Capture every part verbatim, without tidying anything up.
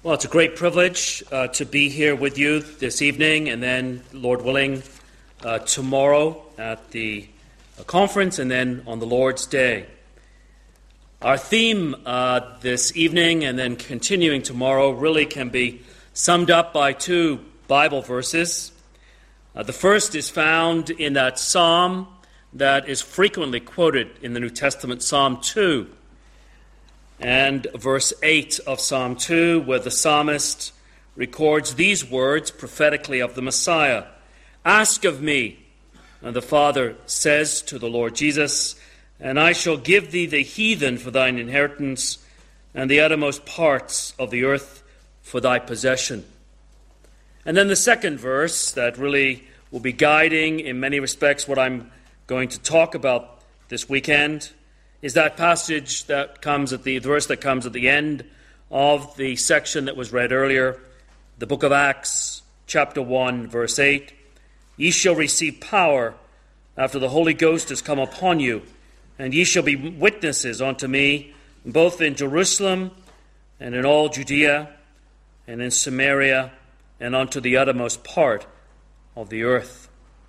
Well, it's a great privilege uh, to be here with you this evening and then, Lord willing, uh, tomorrow at the uh, conference and then on the Lord's Day. Our theme uh, this evening and then continuing tomorrow really can be summed up by two Bible verses. Uh, the first is found in that psalm that is frequently quoted in the New Testament, Psalm two. And verse eight of Psalm two, where the psalmist records these words prophetically of the Messiah. Ask of me, and the Father says to the Lord Jesus, and I shall give thee the heathen for thine inheritance, and the uttermost parts of the earth for thy possession. And then the second verse that really will be guiding in many respects what I'm going to talk about this weekend is that passage that comes at the, the verse that comes at the end of the section that was read earlier, the book of Acts, chapter one, verse eight. Ye shall receive power after the Holy Ghost is come upon you, and ye shall be witnesses unto me, both in Jerusalem and in all Judea and in Samaria and unto the uttermost part of the earth.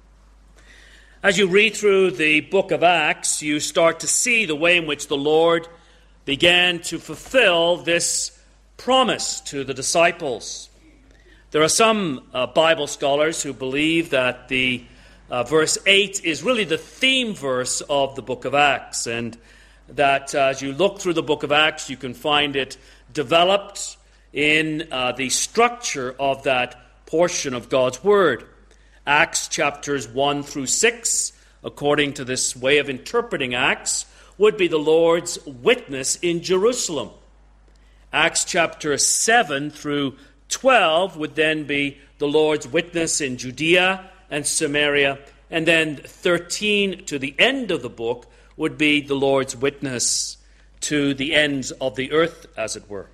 As you read through the book of Acts, you start to see the way in which the Lord began to fulfill this promise to the disciples. There are some uh, Bible scholars who believe that the uh, verse eight is really the theme verse of the book of Acts, and that uh, as you look through the book of Acts, you can find it developed in uh, the structure of that portion of God's Word. Acts chapters one through six, according to this way of interpreting Acts, would be the Lord's witness in Jerusalem. Acts chapter seven through twelve would then be the Lord's witness in Judea and Samaria. And then thirteen to the end of the book would be the Lord's witness to the ends of the earth, as it were.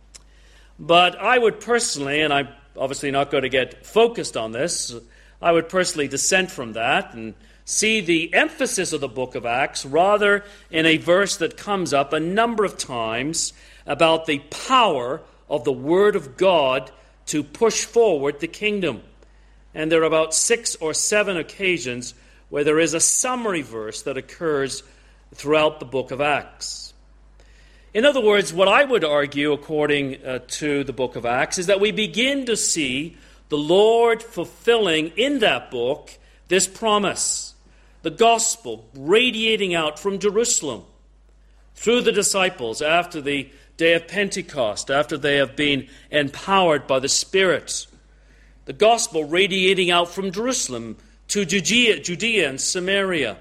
But I would personally, and I'm obviously not going to get focused on this, I would personally dissent from that and see the emphasis of the book of Acts rather in a verse that comes up a number of times about the power of the Word of God to push forward the kingdom. And there are about six or seven occasions where there is a summary verse that occurs throughout the book of Acts. In other words, what I would argue, according uh, to the book of Acts, is that we begin to see the Lord fulfilling in that book this promise, the gospel radiating out from Jerusalem through the disciples after the day of Pentecost, after they have been empowered by the Spirit. The gospel radiating out from Jerusalem to Judea, Judea and Samaria.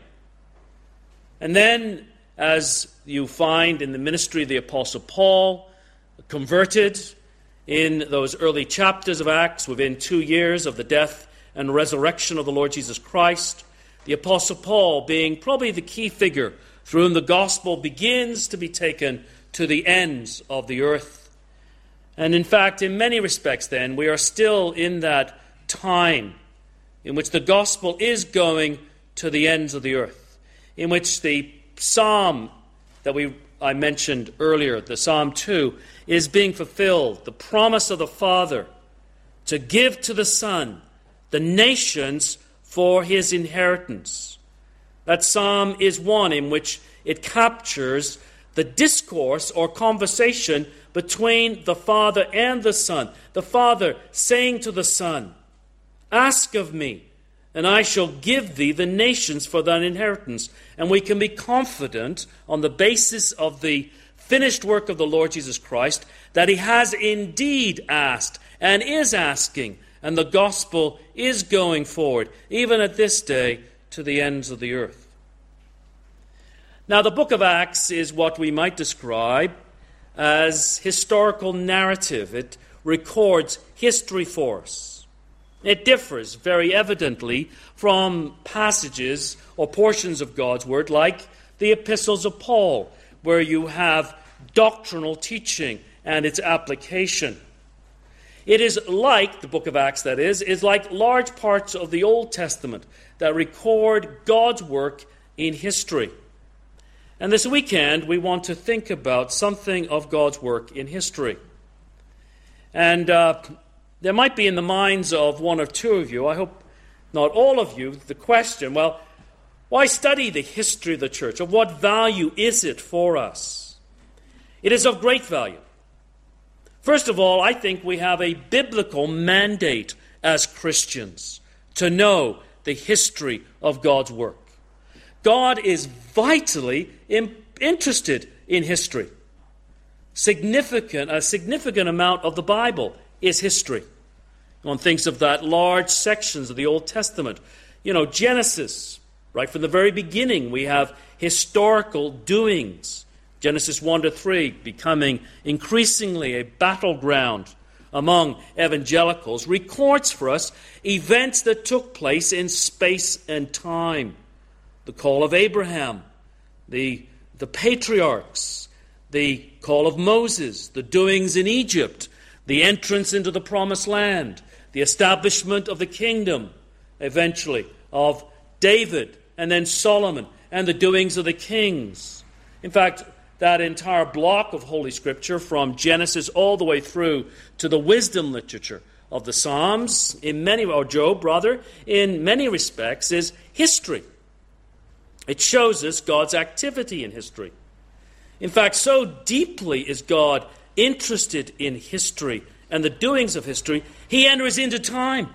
And then, as you find in the ministry of the Apostle Paul, converted in those early chapters of Acts, within two years of the death and resurrection of the Lord Jesus Christ, the Apostle Paul being probably the key figure through whom the gospel begins to be taken to the ends of the earth. And in fact, in many respects then, we are still in that time in which the gospel is going to the ends of the earth, in which the psalm that we I mentioned earlier, the Psalm two, is being fulfilled. The promise of the Father to give to the Son the nations for his inheritance. That psalm is one in which it captures the discourse or conversation between the Father and the Son. The Father saying to the Son, ask of me, and I shall give thee the nations for thine inheritance. And we can be confident on the basis of the finished work of the Lord Jesus Christ that he has indeed asked and is asking, and the gospel is going forward, even at this day, to the ends of the earth. Now, the book of Acts is what we might describe as historical narrative. It records history for us. It differs very evidently from passages or portions of God's Word like the epistles of Paul, where you have doctrinal teaching and its application. It is like, the book of Acts that is, is like large parts of the Old Testament that record God's work in history. And this weekend we want to think about something of God's work in history. And uh, there might be in the minds of one or two of you, I hope not all of you, the question, well, why study the history of the church? Of what value is it for us? It is of great value. First of all, I think we have a biblical mandate as Christians to know the history of God's work. God is vitally in, interested in history. Significant, a significant amount of the Bible is history. One thinks of that large sections of the Old Testament. You know, Genesis, right from the very beginning, we have historical doings. Genesis one to three becoming increasingly a battleground among evangelicals, records for us events that took place in space and time. The call of Abraham, the, the patriarchs, the call of Moses, the doings in Egypt, the entrance into the promised land, the establishment of the kingdom, eventually, of David, and then Solomon, and the doings of the kings. In fact, that entire block of Holy Scripture, from Genesis all the way through to the wisdom literature of the Psalms, in many, or Job, rather, in many respects, is history. It shows us God's activity in history. In fact, so deeply is God interested in history and the doings of history, he enters into time.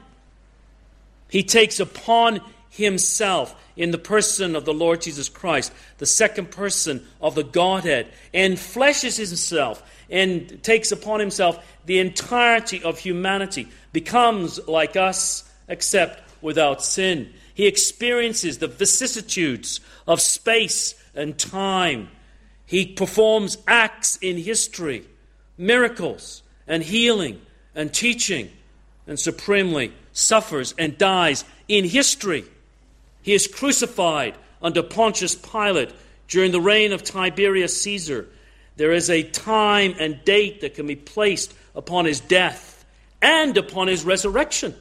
He takes upon himself, in the person of the Lord Jesus Christ, the second person of the Godhead, and fleshes himself and takes upon himself the entirety of humanity, becomes like us except without sin. He experiences the vicissitudes of space and time. He performs acts in history, miracles and healing and teaching, and supremely suffers and dies in history. He is crucified under Pontius Pilate during the reign of Tiberius Caesar. There is a time and date that can be placed upon his death and upon his resurrection.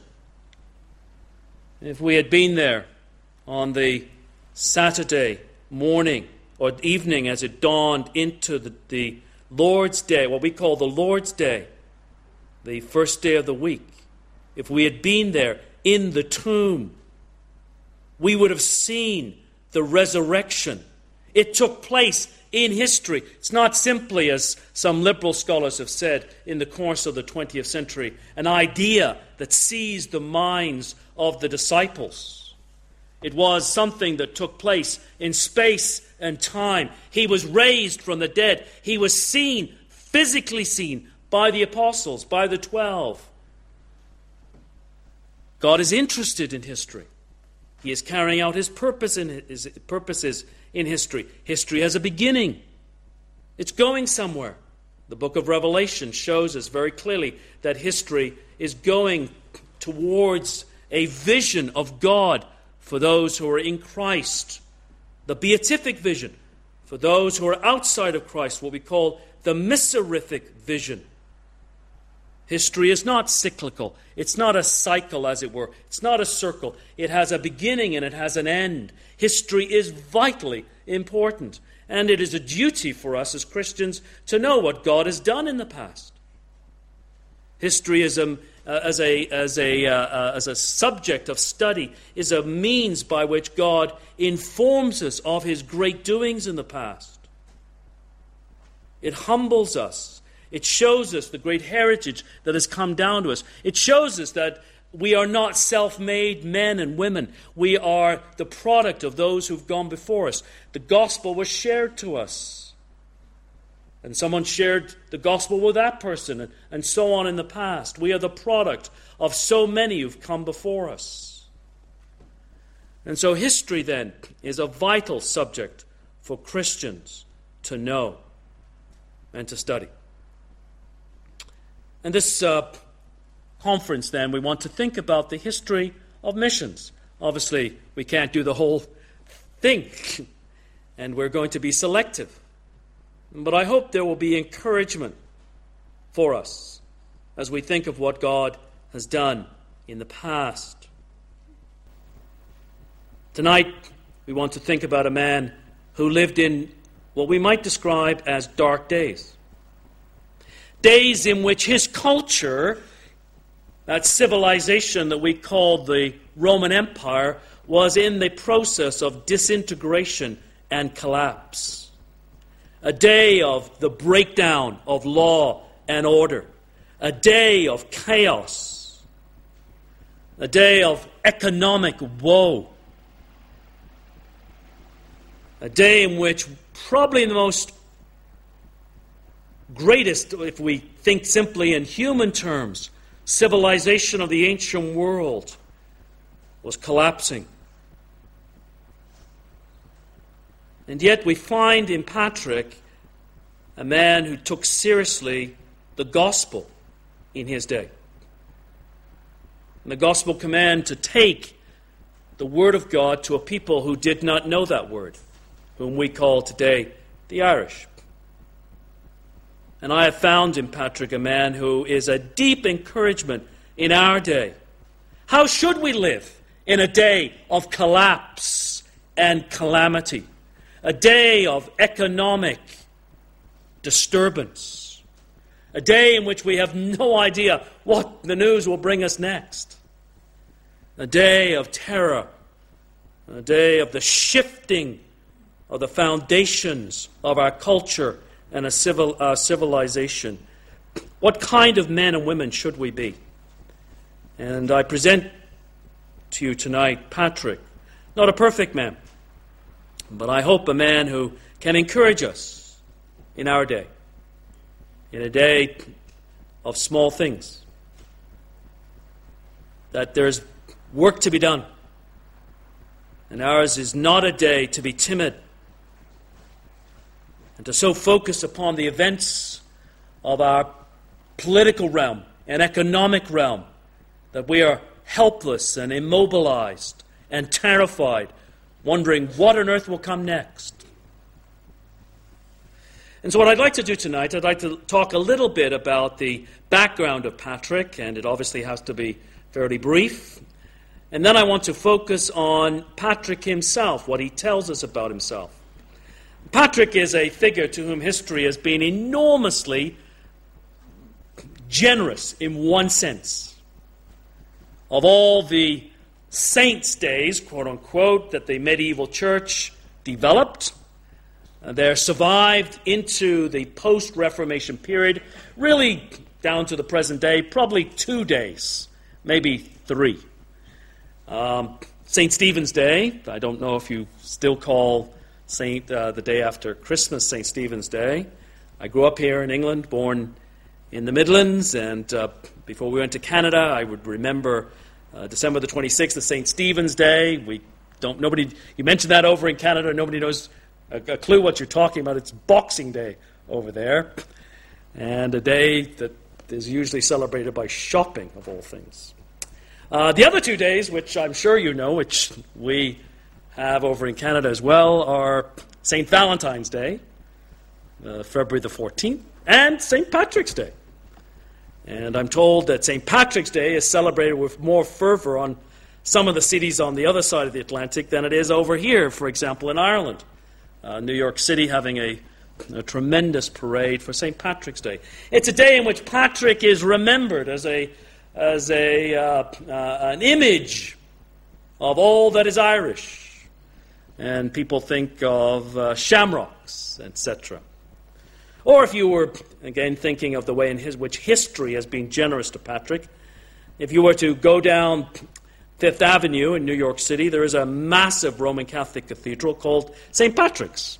If we had been there on the Saturday morning or evening as it dawned into the, the Lord's Day, what we call the Lord's Day, the first day of the week, if we had been there in the tomb, we would have seen the resurrection. It took place in history. It's not simply, as some liberal scholars have said in the course of the twentieth century, an idea that seized the minds of the disciples. It was something that took place in space and time. He was raised from the dead. He was seen, physically seen, by the apostles, by the twelve. God is interested in history. He is carrying out his purpose in his purposes in history. History has a beginning. It's going somewhere. The book of Revelation shows us very clearly that history is going towards a vision of God for those who are in Christ. The beatific vision for those who are outside of Christ, what we call the miserific vision. History is not cyclical. It's not a cycle, as it were. It's not a circle. It has a beginning and it has an end. History is vitally important. And it is a duty for us as Christians to know what God has done in the past. History is a, uh, as, a, as, a, uh, uh, as a subject of study is a means by which God informs us of his great doings in the past. It humbles us. It shows us the great heritage that has come down to us. It shows us that we are not self-made men and women. We are the product of those who've gone before us. The gospel was shared to us. And someone shared the gospel with that person, and, and so on in the past. We are the product of so many who've come before us. And so history, then, is a vital subject for Christians to know and to study. And this uh, conference, then, we want to think about the history of missions. Obviously, we can't do the whole thing, and we're going to be selective. But I hope there will be encouragement for us as we think of what God has done in the past. Tonight, we want to think about a man who lived in what we might describe as dark days. days in which his culture, that civilization that we called the Roman Empire, was in the process of disintegration and collapse. A day of the breakdown of law and order. A day of chaos. A day of economic woe. A day in which probably the most greatest, if we think simply in human terms, civilization of the ancient world was collapsing. And yet we find in Patrick a man who took seriously the gospel in his day. And the gospel command to take the word of God to a people who did not know that word, whom we call today the Irish. And I have found in Patrick a man who is a deep encouragement in our day. How should we live in a day of collapse and calamity? A day of economic disturbance. A day in which we have no idea what the news will bring us next. A day of terror. A day of the shifting of the foundations of our culture and a civil uh, civilization. What kind of men and women should we be? And I present to you tonight Patrick, not a perfect man, but I hope a man who can encourage us in our day, in a day of small things, that there's work to be done, and ours is not a day to be timid and to so focus upon the events of our political realm and economic realm that we are helpless and immobilized and terrified, wondering what on earth will come next. And so what I'd like to do tonight, I'd like to talk a little bit about the background of Patrick, and it obviously has to be fairly brief. And then I want to focus on Patrick himself, what he tells us about himself. Patrick is a figure to whom history has been enormously generous in one sense. Of all the saints' days, quote-unquote, that the medieval church developed, uh, they're survived into the post-Reformation period, really down to the present day, probably two days, maybe three. Um, Saint Stephen's Day, I don't know if you still call Saint uh, the day after Christmas Saint Stephen's Day. I grew up here in England, born in the Midlands, and uh, before we went to Canada, I would remember uh, December the twenty-sixth, the Saint Stephen's Day. We don't. Nobody. You mentioned that over in Canada. Nobody knows a, a clue what you're talking about. It's Boxing Day over there, and a day that is usually celebrated by shopping, of all things. Uh, the other two days, which I'm sure you know, which we have over in Canada as well, are Saint Valentine's Day, uh, February the fourteenth, and Saint Patrick's Day. And I'm told that Saint Patrick's Day is celebrated with more fervor on some of the cities on the other side of the Atlantic than it is over here, for example, in Ireland. Uh, New York City having a, a tremendous parade for Saint Patrick's Day. It's a day in which Patrick is remembered as a as a uh, uh, an image of all that is Irish. And people think of uh, shamrocks, et cetera. Or if you were, again, thinking of the way in his, which history has been generous to Patrick, if you were to go down Fifth Avenue in New York City, there is a massive Roman Catholic cathedral called Saint Patrick's.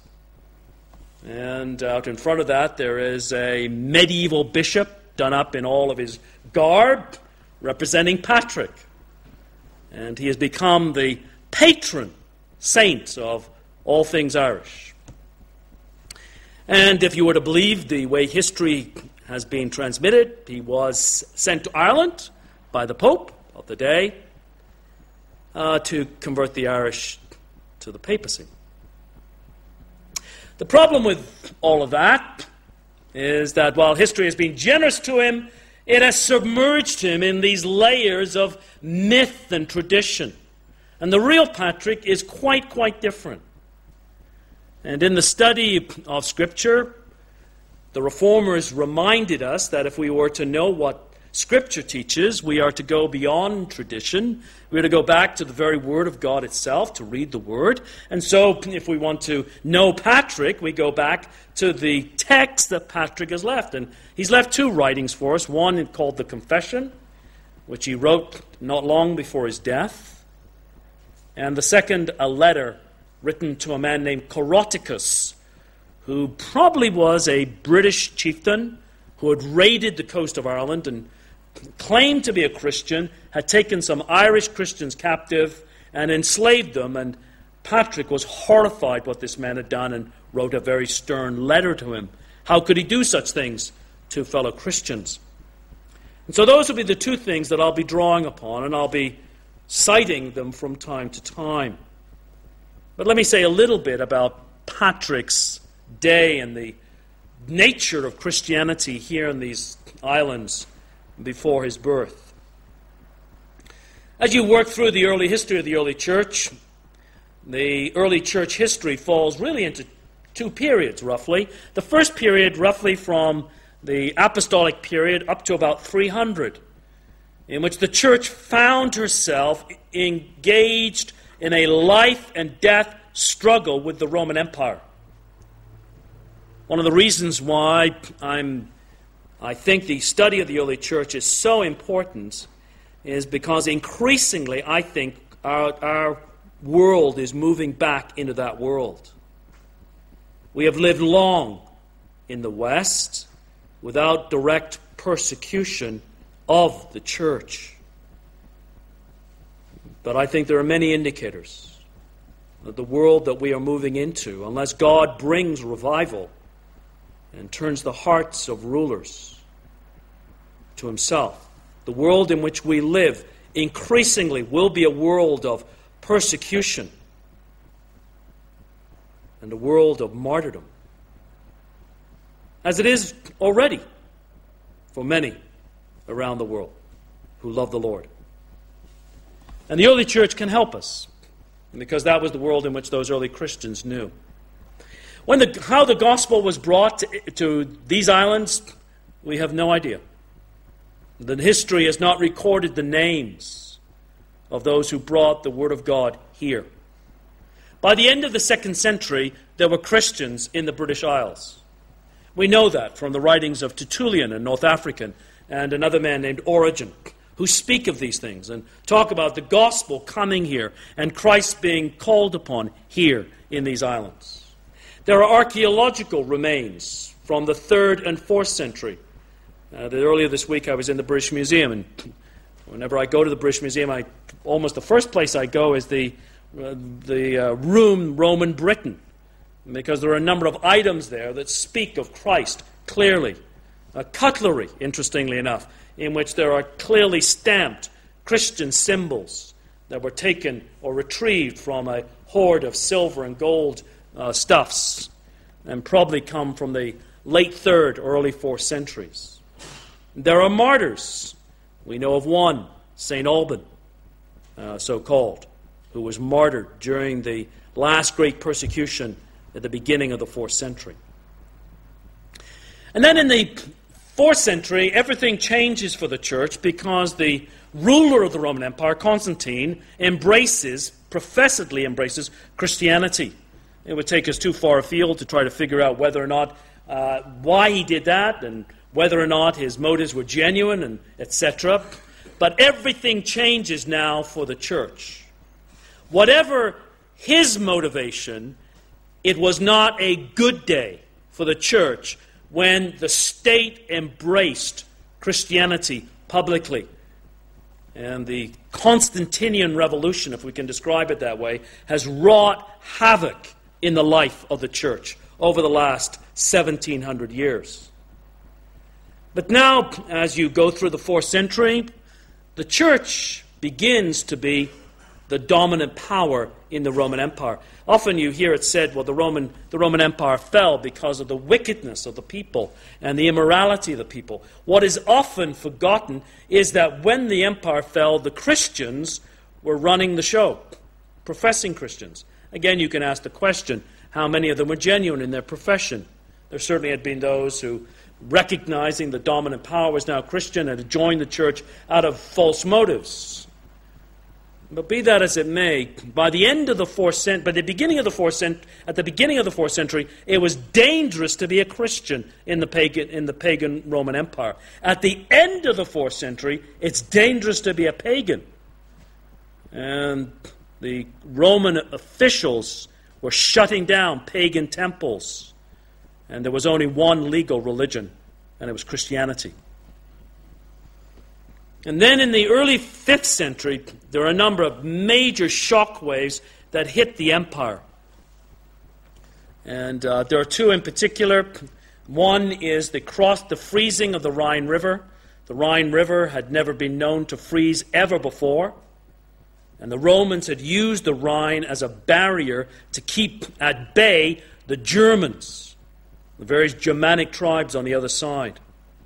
And out in front of that, there is a medieval bishop done up in all of his garb, representing Patrick. And he has become the patron saint of all things Irish. And if you were to believe the way history has been transmitted, he was sent to Ireland by the Pope of the day uh, to convert the Irish to the papacy. The problem with all of that is that while history has been generous to him, it has submerged him in these layers of myth and tradition. And the real Patrick is quite, quite different. And in the study of Scripture, The Reformers reminded us that if we were to know what Scripture teaches, we are to go beyond tradition. We are to go back to the very Word of God itself, to read the Word. And so, if we want to know Patrick, we go back to the text that Patrick has left. And he's left two writings for us. One called the Confession, which he wrote not long before his death. And the second, a letter written to a man named Coroticus, who probably was a British chieftain who had raided the coast of Ireland and claimed to be a Christian, had taken some Irish Christians captive and enslaved them, and Patrick was horrified what this man had done and wrote a very stern letter to him. How could he do such things to fellow Christians? And so those will be the two things that I'll be drawing upon, and I'll be citing them from time to time. But let me say a little bit about Patrick's day and the nature of Christianity here in these islands before his birth. As you work through the early history of the early church, the early church history falls really into two periods, roughly. The first period, roughly from the apostolic period up to about three hundred, in which the church found herself engaged in a life and death struggle with the Roman Empire. One of the reasons why I'm, I think the study of the early church is so important is because increasingly I think our, our world is moving back into that world. We have lived long in the West without direct persecution of the church. But I think there are many indicators that the world that we are moving into, unless God brings revival and turns the hearts of rulers to himself, the world in which we live increasingly will be a world of persecution and a world of martyrdom, as it is already for many around the world who love the Lord. And the early church can help us, because that was the world in which those early Christians knew. When the, how the gospel was brought to, to these islands, we have no idea. The history has not recorded the names of those who brought the Word of God here. By the end of the second century, there were Christians in the British Isles. We know that from the writings of Tertullian, a North African, and another man named Origen, who speak of these things and talk about the gospel coming here and Christ being called upon here in these islands. There are archaeological remains from the third and fourth century. Uh, the, earlier this week I was in the British Museum, and whenever I go to the British Museum, I almost the first place I go is the, uh, the uh, room Roman Britain, because there are a number of items there that speak of Christ clearly. Uh, cutlery, interestingly enough, in which there are clearly stamped Christian symbols that were taken or retrieved from a hoard of silver and gold uh, stuffs, and probably come from the late third, early fourth centuries. There are martyrs. We know of one, Saint Alban, uh, so-called, who was martyred during the last great persecution at the beginning of the fourth century. And then in the fourth century, everything changes for the church because the ruler of the Roman Empire, Constantine, embraces, professedly embraces, Christianity. It would take us too far afield to try to figure out whether or not, uh, why he did that, and whether or not his motives were genuine, and et cetera. But everything changes now for the church. Whatever his motivation, it was not a good day for the church when the state embraced Christianity publicly. And the Constantinian revolution, if we can describe it that way, has wrought havoc in the life of the church over the last seventeen hundred years. But now, as you go through the fourth century, the church begins to be the dominant power in the Roman Empire. Often you hear it said, well, the Roman, the Roman Empire fell because of the wickedness of the people and the immorality of the people. What is often forgotten is that when the empire fell, the Christians were running the show, professing Christians. Again, you can ask the question, how many of them were genuine in their profession? There certainly had been those who, recognizing the dominant power was now Christian, and had joined the church out of false motives. But be that as it may, by the end of the fourth century, by the beginning of the fourth century, at the beginning of the fourth century, it was dangerous to be a Christian in the pagan in the pagan Roman Empire. At the end of the fourth century, it's dangerous to be a pagan, and the Roman officials were shutting down pagan temples, and there was only one legal religion, and it was Christianity. And then in the early fifth century, there are a number of major shock waves that hit the empire. And uh, there are two in particular. One is the cross, the freezing of the Rhine River. The Rhine River had never been known to freeze ever before. And the Romans had used the Rhine as a barrier to keep at bay the Germans, the various Germanic tribes on the other side.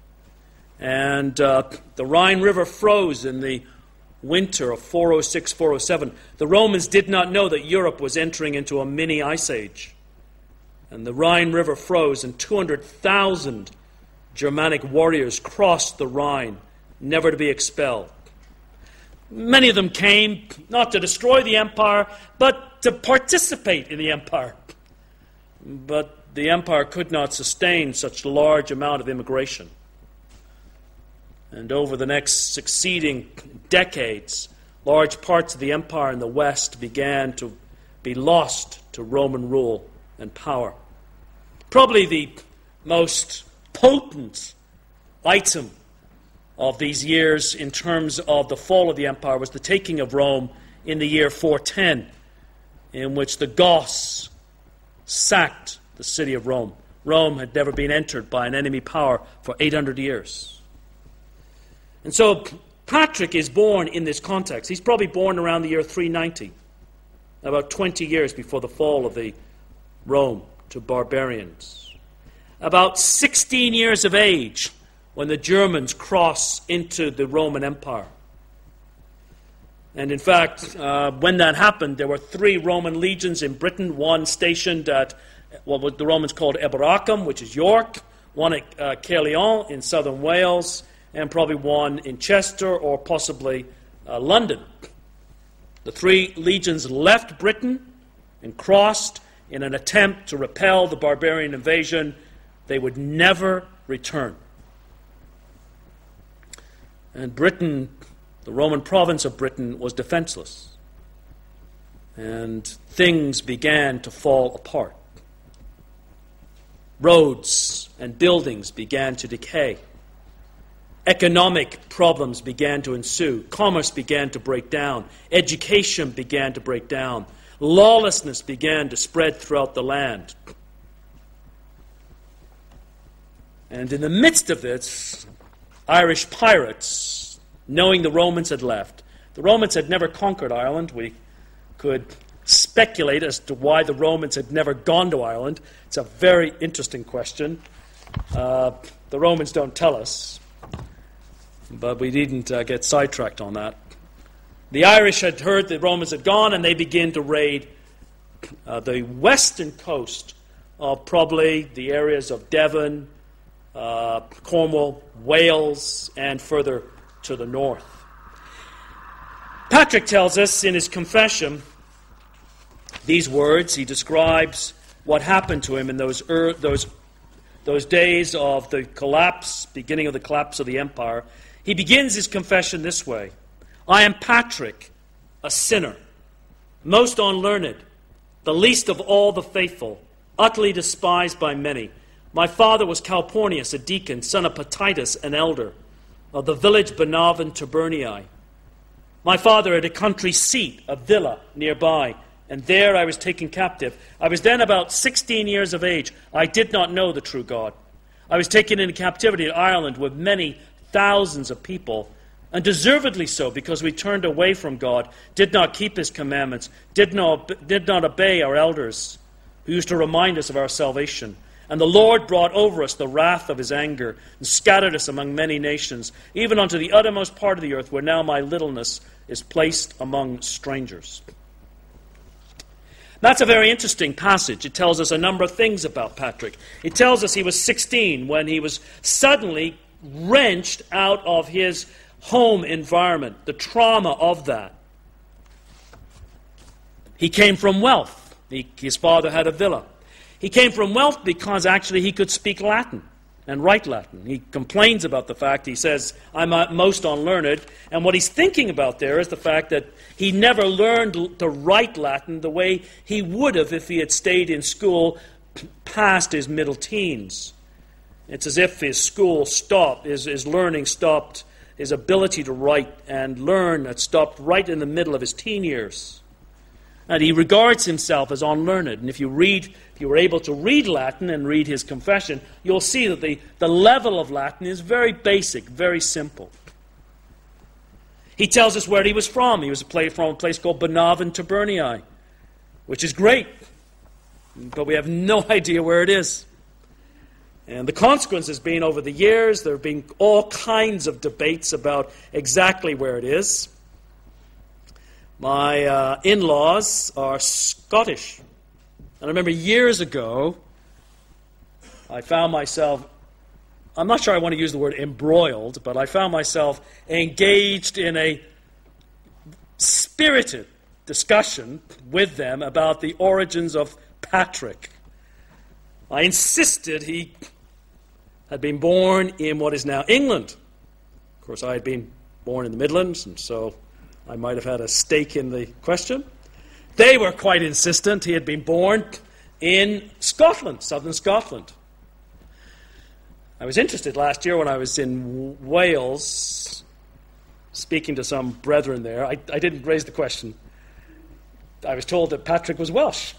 And uh, the Rhine River froze in the winter of four oh six, four oh seven. The Romans did not know that Europe was entering into a mini ice age. And the Rhine River froze, and two hundred thousand Germanic warriors crossed the Rhine, never to be expelled. Many of them came not to destroy the empire, but to participate in the empire. But the empire could not sustain such a large amount of immigration. And over the next succeeding decades, large parts of the empire in the West began to be lost to Roman rule and power. Probably the most potent item of these years in terms of the fall of the empire was the taking of Rome in the year four ten, in which the Goths sacked the city of Rome. Rome had never been entered by an enemy power for eight hundred years. And so Patrick is born in this context. He's probably born around the year three ninety, about twenty years before the fall of the Rome to barbarians. About sixteen years of age when the Germans cross into the Roman Empire. And in fact, uh, when that happened, there were three Roman legions in Britain, one stationed at what the Romans called Eboracum, which is York, one at uh, Caerleon in southern Wales, and probably one in Chester or possibly uh, London. The three legions left Britain and crossed in an attempt to repel the barbarian invasion. They would never return. And Britain, the Roman province of Britain, was defenseless. And things began to fall apart. Roads and buildings began to decay. Economic problems began to ensue. Commerce began to break down. Education began to break down. Lawlessness began to spread throughout the land. And in the midst of this, Irish pirates, knowing the Romans had left. The Romans had never conquered Ireland. We could speculate as to why the Romans had never gone to Ireland. It's a very interesting question. Uh, the Romans don't tell us, but we needn't uh, get sidetracked on that. The Irish had heard the Romans had gone, and they began to raid uh, the western coast of probably the areas of Devon, uh, Cornwall, Wales, and further to the north. Patrick tells us in his confession these words. He describes what happened to him in those er, those those days of the collapse, beginning of the collapse of the empire. He begins his confession this way: I am Patrick, a sinner, most unlearned, the least of all the faithful, utterly despised by many. My father was Calpornius, a deacon, son of Patitus, an elder, of the village Benaven Tiburnii. My father had a country seat, a villa nearby, and there I was taken captive. I was then about sixteen years of age. I did not know the true God. I was taken into captivity in Ireland with many thousands of people, and deservedly so, because we turned away from God, did not keep his commandments, did not, did not obey our elders, who used to remind us of our salvation. And the Lord brought over us the wrath of his anger, and scattered us among many nations, even unto the uttermost part of the earth, where now my littleness is placed among strangers. That's a very interesting passage. It tells us a number of things about Patrick. It tells us he was sixteen when he was suddenly wrenched out of his home environment, the trauma of that. He came from wealth. He, his father had a villa. He came from wealth because actually he could speak Latin and write Latin. He complains about the fact, he says, I'm most unlearned. And what he's thinking about there is the fact that he never learned to write Latin the way he would have if he had stayed in school past his middle teens. It's as if his school stopped, his, his learning stopped, his ability to write and learn had stopped right in the middle of his teen years. And he regards himself as unlearned. And if you read, if you were able to read Latin and read his confession, you'll see that the, the level of Latin is very basic, very simple. He tells us where he was from. He was from a place called Benaven Tabernii, which is great, but we have no idea where it is. And the consequence has been, over the years, there have been all kinds of debates about exactly where it is. My uh, in-laws are Scottish. And I remember years ago, I found myself, I'm not sure I want to use the word embroiled, but I found myself engaged in a spirited discussion with them about the origins of Patrick. I insisted he had been born in what is now England. Of course, I had been born in the Midlands, and so I might have had a stake in the question. They were quite insistent he had been born in Scotland, southern Scotland. I was interested last year when I was in Wales, speaking to some brethren there. I, I didn't raise the question. I was told that Patrick was Welsh.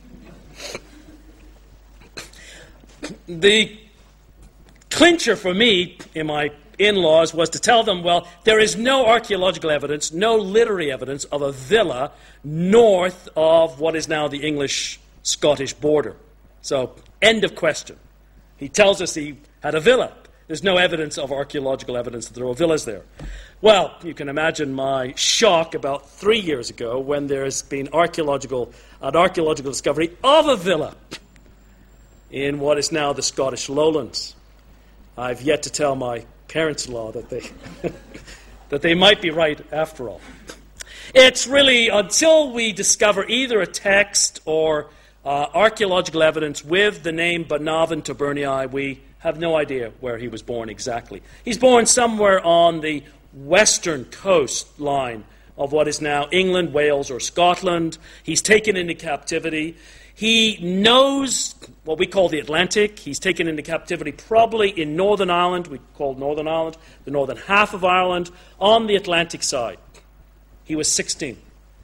The clincher for me in my in-laws was to tell them, well, there is no archaeological evidence, no literary evidence of a villa north of what is now the English-Scottish border. So, end of question. He tells us he had a villa. There's no evidence of archaeological evidence that there were villas there. Well, you can imagine my shock about three years ago when there has been archaeological, an archaeological discovery of a villa in what is now the Scottish lowlands. I've yet to tell my parents-in-law that they that they might be right after all. It's really until we discover either a text or uh, archaeological evidence with the name Benaven Tabernii, we have no idea where he was born exactly. He's born somewhere on the western coastline of what is now England, Wales, or Scotland. He's taken into captivity. He knows what we call the Atlantic. He's taken into captivity probably in Northern Ireland, we call Northern Ireland, the northern half of Ireland, on the Atlantic side. He was sixteen.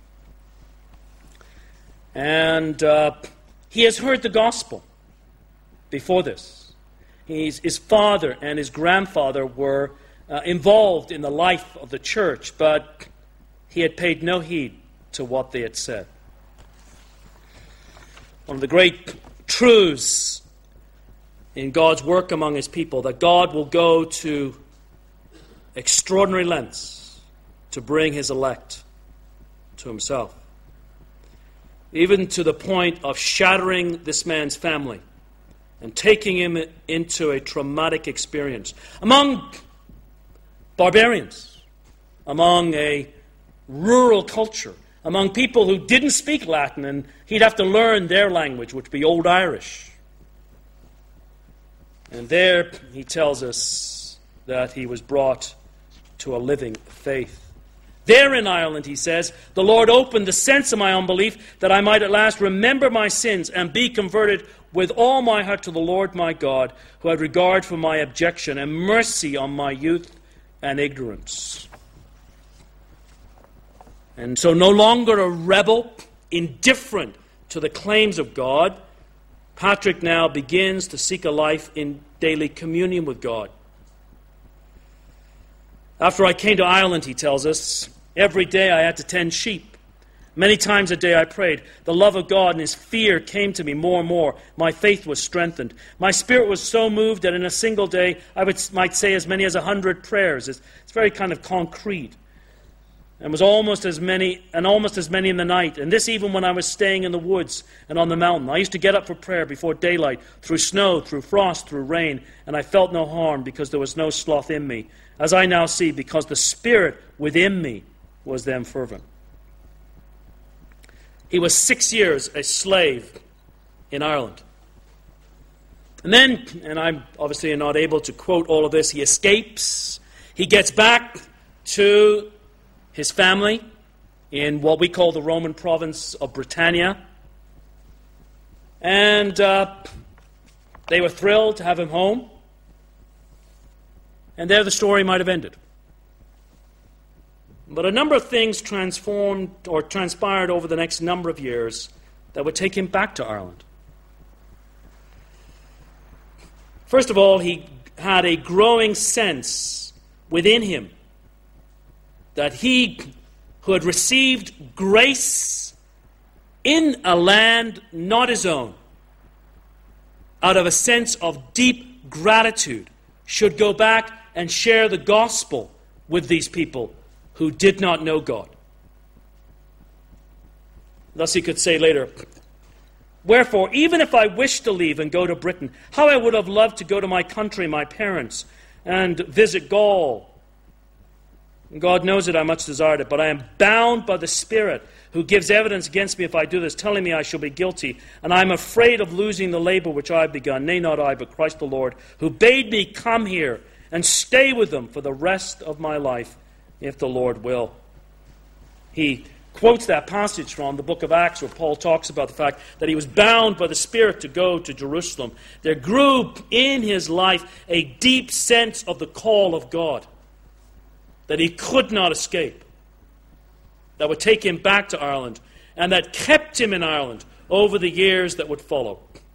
And uh, he has heard the gospel before this. He's, his father and his grandfather were uh, involved in the life of the church, but he had paid no heed to what they had said. One of the great truths in God's work among his people, that God will go to extraordinary lengths to bring his elect to himself. Even to the point of shattering this man's family and taking him into a traumatic experience among barbarians, among a rural culture, among people who didn't speak Latin, and he'd have to learn their language, which would be Old Irish. And there he tells us that he was brought to a living faith. There in Ireland, he says, the Lord opened the sense of my unbelief that I might at last remember my sins and be converted with all my heart to the Lord my God, who had regard for my abjection and mercy on my youth and ignorance. And so no longer a rebel, indifferent to the claims of God, Patrick now begins to seek a life in daily communion with God. After I came to Ireland, he tells us, every day I had to tend sheep. Many times a day I prayed. The love of God and his fear came to me more and more. My faith was strengthened. My spirit was so moved that in a single day I would, might say as many as a hundred prayers. It's, it's very kind of concrete. and was almost as many, and almost as many in the night. And this even when I was staying in the woods and on the mountain. I used to get up for prayer before daylight, through snow, through frost, through rain, and I felt no harm because there was no sloth in me, as I now see, because the Spirit within me was then fervent. He was six years a slave in Ireland. And then, and I'm obviously not able to quote all of this, he escapes. He gets back to his family in what we call the Roman province of Britannia. And uh, they were thrilled to have him home. And there the story might have ended. But a number of things transformed or transpired over the next number of years that would take him back to Ireland. First of all, he had a growing sense within him that he who had received grace in a land not his own, out of a sense of deep gratitude, should go back and share the gospel with these people who did not know God. Thus he could say later, "Wherefore, even if I wished to leave and go to Britain, how I would have loved to go to my country, my parents, and visit Gaul. And God knows it, I much desired it, but I am bound by the Spirit, who gives evidence against me if I do this, telling me I shall be guilty. And I am afraid of losing the labor which I have begun, nay, not I, but Christ the Lord, who bade me come here and stay with them for the rest of my life, if the Lord will." He quotes that passage from the book of Acts where Paul talks about the fact that he was bound by the Spirit to go to Jerusalem. There grew in his life a deep sense of the call of God that he could not escape, that would take him back to Ireland, and that kept him in Ireland over the years that would follow.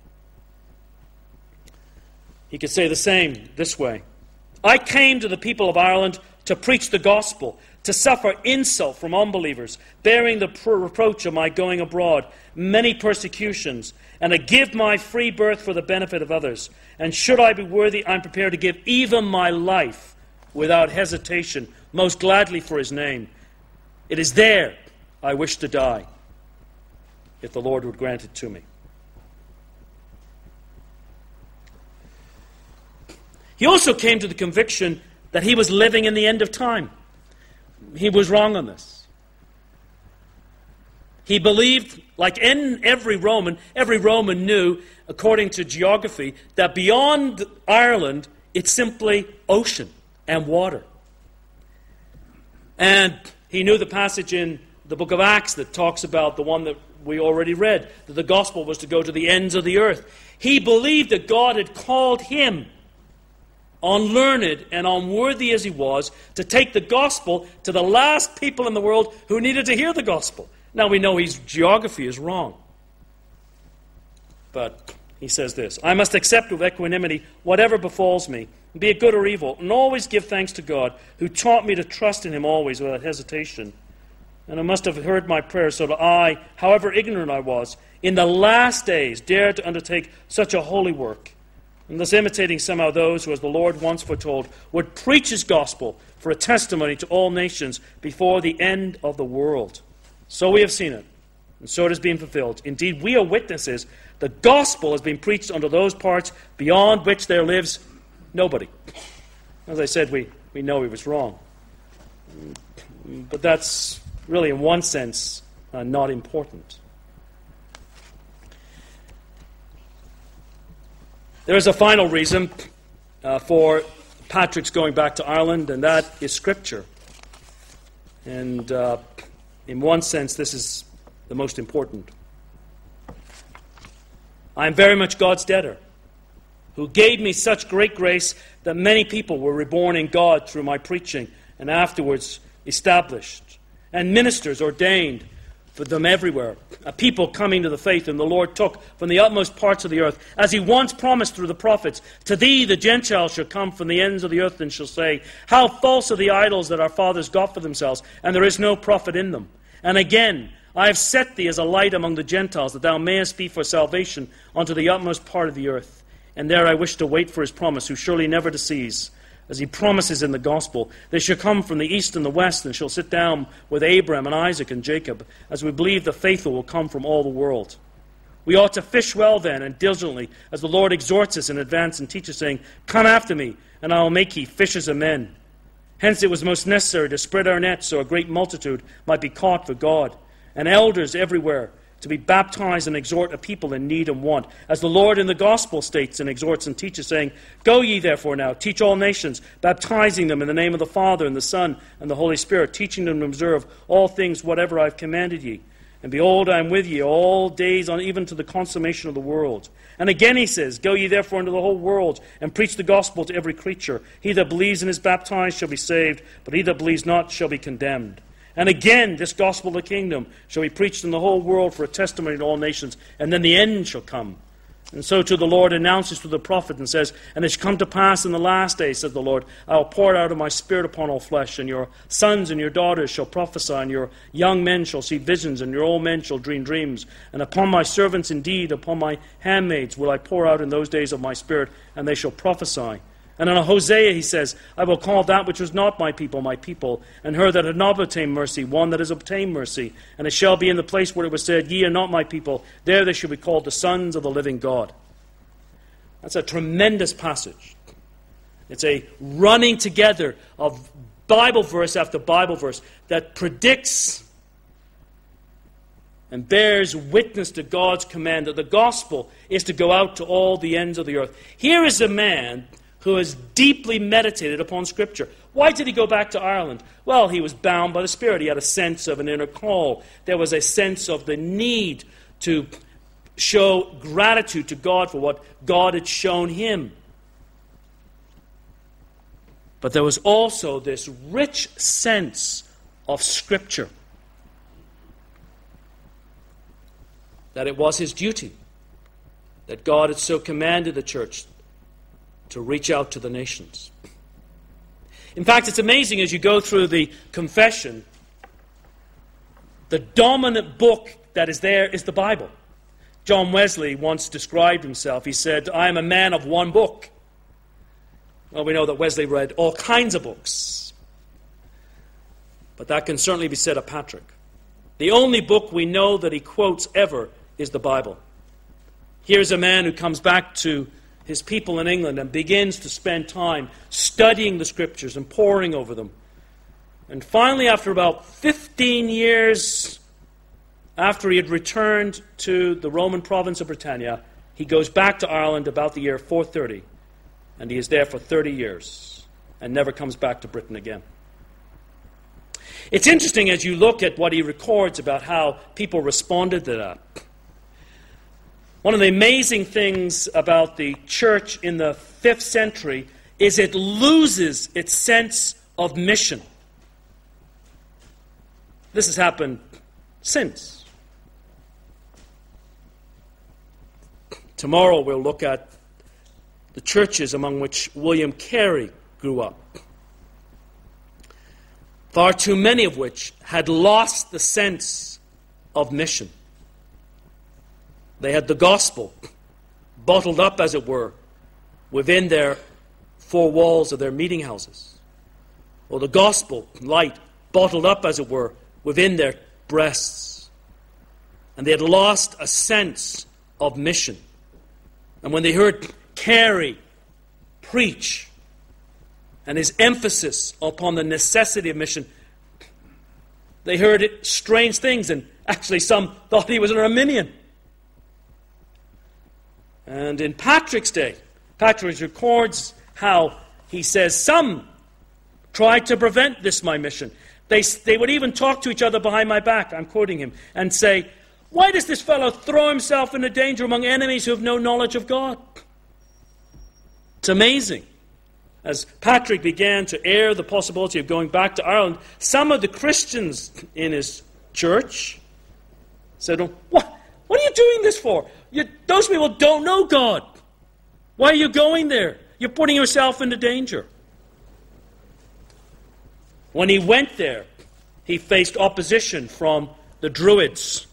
He could say the same this way: "I came to the people of Ireland to preach the gospel, to suffer insult from unbelievers, bearing the reproach of my going abroad, many persecutions, and to give my free birth for the benefit of others. And should I be worthy, I am prepared to give even my life without hesitation, most gladly for his name. It is there I wish to die, if the Lord would grant it to me." He also came to the conviction that he was living in the end of time. He was wrong on this. He believed, like in every Roman, every Roman knew, according to geography, that beyond Ireland, it's simply ocean and water. And he knew the passage in the book of Acts that talks about the one that we already read, that the gospel was to go to the ends of the earth. He believed that God had called him, unlearned and unworthy as he was, to take the gospel to the last people in the world who needed to hear the gospel. Now we know his geography is wrong. But he says this: "I must accept with equanimity whatever befalls me, be it good or evil, and always give thanks to God, who taught me to trust in him always without hesitation. And who must have heard my prayers, so that I, however ignorant I was, in the last days dared to undertake such a holy work, and thus imitating somehow those who, as the Lord once foretold, would preach his gospel for a testimony to all nations before the end of the world. So we have seen it, and so it is being fulfilled. Indeed, we are witnesses. The gospel has been preached unto those parts beyond which there lives nobody." As I said, we, we know he was wrong. But that's really, in one sense, uh, not important. There is a final reason uh, for Patrick's going back to Ireland, and that is Scripture. And uh, in one sense, this is the most important. "I am very much God's debtor, who gave me such great grace that many people were reborn in God through my preaching, and afterwards established, and ministers ordained for them everywhere, a people coming to the faith, and the Lord took from the utmost parts of the earth, as he once promised through the prophets, to thee the Gentiles shall come from the ends of the earth, and shall say, how false are the idols that our fathers got for themselves, and there is no profit in them. And again, I have set thee as a light among the Gentiles, that thou mayest be for salvation unto the utmost part of the earth. And there I wish to wait for his promise, who surely never deceives, as he promises in the gospel. They shall come from the east and the west, and shall sit down with Abraham and Isaac and Jacob, as we believe the faithful will come from all the world. We ought to fish well then and diligently, as the Lord exhorts us in advance and teaches, saying, Come after me, and I will make ye fishers of men. Hence it was most necessary to spread our nets so a great multitude might be caught for God, and elders everywhere to be baptized and exhort a people in need and want, as the Lord in the gospel states and exhorts and teaches, saying, Go ye therefore now, teach all nations, baptizing them in the name of the Father and the Son and the Holy Spirit, teaching them to observe all things whatever I have commanded ye. And behold, I am with ye all days, on even to the consummation of the world. And again he says, Go ye therefore into the whole world, and preach the gospel to every creature. He that believes and is baptized shall be saved, but he that believes not shall be condemned. And again, this gospel of the kingdom shall be preached in the whole world for a testimony to all nations, and then the end shall come. And so too the Lord announces to the prophet and says, And it shall come to pass in the last days, says the Lord, I will pour out of my spirit upon all flesh, and your sons and your daughters shall prophesy, and your young men shall see visions, and your old men shall dream dreams. And upon my servants indeed, upon my handmaids will I pour out in those days of my spirit, and they shall prophesy. And in Hosea he says, I will call that which was not my people, my people, and her that had not obtained mercy, one that has obtained mercy. And it shall be in the place where it was said, Ye are not my people, there they shall be called the sons of the living God. That's a tremendous passage. It's a running together of Bible verse after Bible verse that predicts and bears witness to God's command that the gospel is to go out to all the ends of the earth. Here is a man who has deeply meditated upon Scripture. Why did he go back to Ireland? Well, he was bound by the Spirit. He had a sense of an inner call. There was a sense of the need to show gratitude to God for what God had shown him. But there was also this rich sense of Scripture, that it was his duty, that God had so commanded the church to reach out to the nations. In fact, it's amazing as you go through the confession, the dominant book that is there is the Bible. John Wesley once described himself. He said, I am a man of one book. Well, we know that Wesley read all kinds of books. But that can certainly be said of Patrick. The only book we know that he quotes ever is the Bible. Here's a man who comes back to his people in England and begins to spend time studying the Scriptures and poring over them. And finally, after about fifteen years after he had returned to the Roman province of Britannia, he goes back to Ireland about the year four thirty, and he is there for thirty years and never comes back to Britain again. It's interesting as you look at what he records about how people responded to that. One of the amazing things about the church in the fifth century is it loses its sense of mission. This has happened since. Tomorrow we'll look at the churches among which William Carey grew up, far too many of which had lost the sense of mission. They had the gospel bottled up, as it were, within their four walls of their meeting houses. Or the gospel light bottled up, as it were, within their breasts. And they had lost a sense of mission. And when they heard Carey preach and his emphasis upon the necessity of mission, they heard it, strange things, and actually some thought he was an Arminian. And in Patrick's day, Patrick records how he says some tried to prevent this my mission. They, they would even talk to each other behind my back, I'm quoting him, and say, why does this fellow throw himself into danger among enemies who have no knowledge of God? It's amazing. As Patrick began to air the possibility of going back to Ireland, some of the Christians in his church said, what? What are you doing this for? You, those people don't know God. Why are you going there? You're putting yourself into danger. When he went there, he faced opposition from the Druids,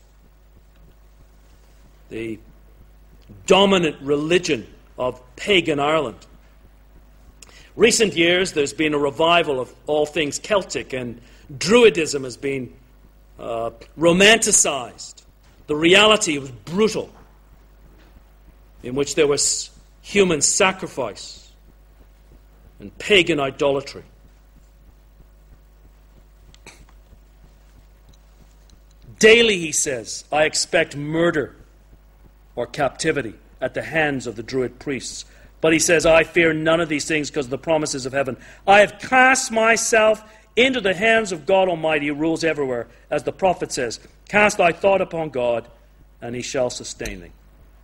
the dominant religion of pagan Ireland. Recent years, there's been a revival of all things Celtic, and Druidism has been uh, romanticized. The reality was brutal, in which there was human sacrifice and pagan idolatry. Daily, he says, I expect murder or captivity at the hands of the Druid priests. But he says, I fear none of these things because of the promises of heaven. I have cast myself into the hands of God Almighty, who rules everywhere. As the prophet says, cast thy thought upon God, and he shall sustain thee.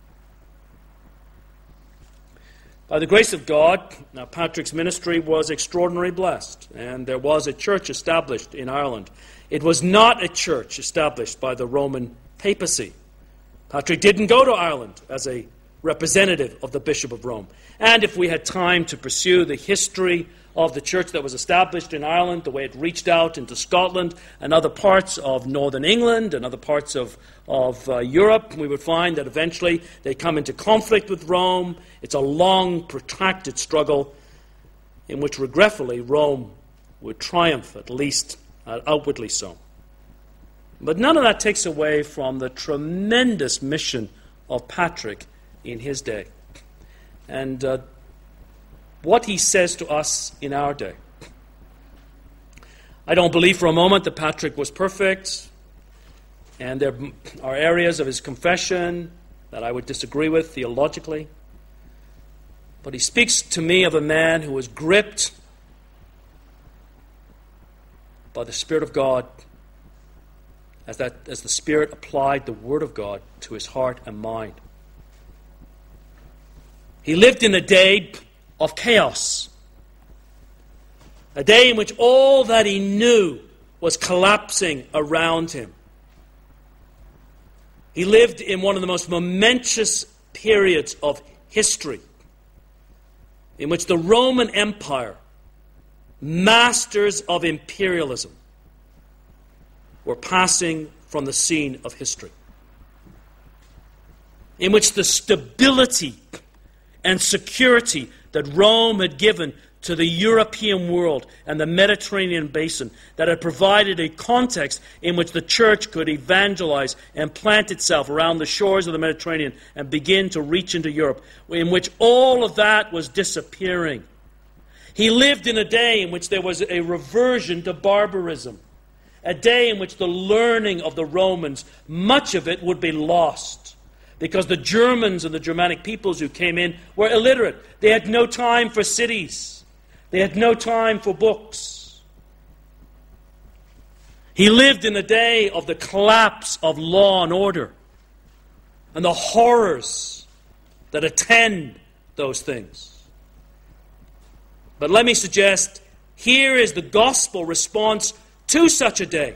By the grace of God, now Patrick's ministry was extraordinarily blessed, and there was a church established in Ireland. It was not a church established by the Roman papacy. Patrick didn't go to Ireland as a representative of the Bishop of Rome. And if we had time to pursue the history of the church that was established in Ireland, the way it reached out into Scotland and other parts of northern England and other parts of, of uh, Europe, we would find that eventually they come into conflict with Rome. It's a long, protracted struggle in which, regretfully, Rome would triumph, at least uh, outwardly so. But none of that takes away from the tremendous mission of Patrick in his day, and uh, what he says to us in our day. I don't believe for a moment that Patrick was perfect, and there are areas of his confession that I would disagree with theologically, but he speaks to me of a man who was gripped by the Spirit of God as that as the Spirit applied the Word of God to his heart and mind. He lived in a day of chaos, a day in which all that he knew was collapsing around him. He lived in one of the most momentous periods of history, in which the Roman Empire, masters of imperialism, were passing from the scene of history, in which the stability and security that Rome had given to the European world and the Mediterranean basin, that had provided a context in which the church could evangelize and plant itself around the shores of the Mediterranean and begin to reach into Europe, in which all of that was disappearing. He lived in a day in which there was a reversion to barbarism, a day in which the learning of the Romans, much of it would be lost, because the Germans and the Germanic peoples who came in were illiterate. They had no time for cities. They had no time for books. He lived in a day of the collapse of law and order and the horrors that attend those things. But let me suggest, here is the gospel response to such a day.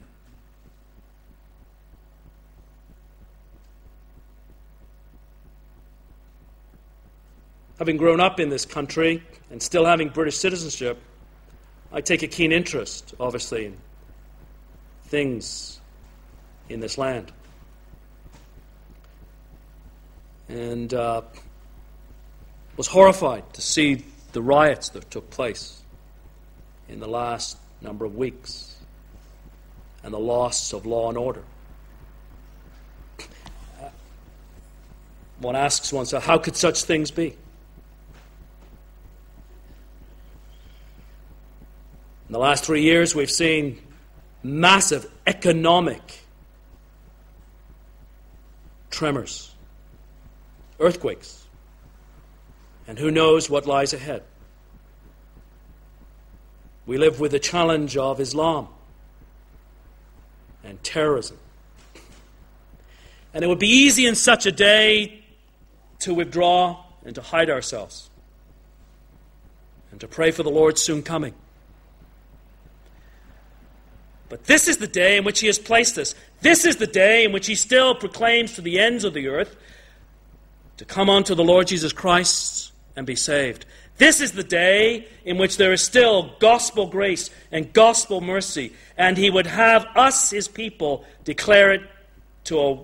Having grown up in this country and still having British citizenship, I take a keen interest, obviously, in things in this land. And uh, was horrified to see the riots that took place in the last number of weeks and the loss of law and order. One asks oneself, how could such things be? In the last three years, we've seen massive economic tremors, earthquakes, and who knows what lies ahead. We live with the challenge of Islam and terrorism. And it would be easy in such a day to withdraw and to hide ourselves and to pray for the Lord's soon coming. But this is the day in which he has placed us. This is the day in which he still proclaims to the ends of the earth to come unto the Lord Jesus Christ and be saved. This is the day in which there is still gospel grace and gospel mercy, and he would have us, his people, declare it to a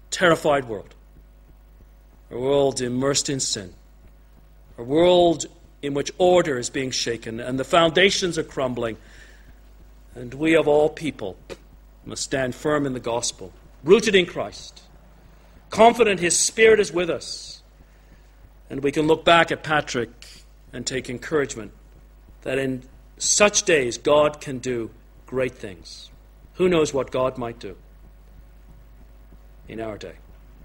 terrified world. A world immersed in sin. A world in which order is being shaken and the foundations are crumbling. And we of all people must stand firm in the gospel, rooted in Christ, confident His Spirit is with us. And we can look back at Patrick and take encouragement that in such days God can do great things. Who knows what God might do in our day?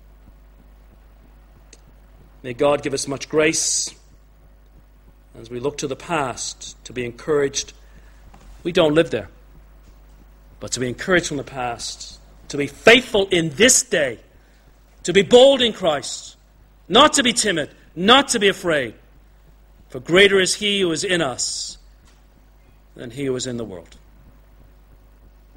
May God give us much grace as we look to the past to be encouraged. We don't live there, but to be encouraged from the past, to be faithful in this day, to be bold in Christ, not to be timid, not to be afraid. For greater is He who is in us than he who is in the world.